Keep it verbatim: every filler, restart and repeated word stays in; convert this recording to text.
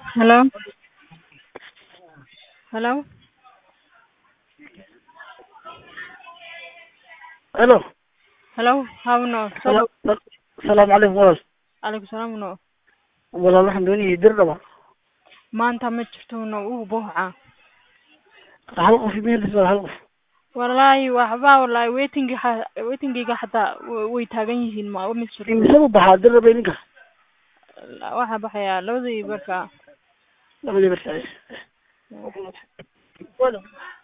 Hello? Hello? الو. Hello? How no? سلام So, السلام عليكم ورحمة. عليكم السلام no. والله الحمد لله يدير ربع. Maanta ma jirto no uu buuxa. حلقة في ميل اسمها حلقة. Wallahi waxba wallahi waiting waiting giga xataa way taagan yihiin ma ma في jirto. مسبب بحاضر ربينك. Waxa baxaya labadii barka. لا بدي بس. ولا.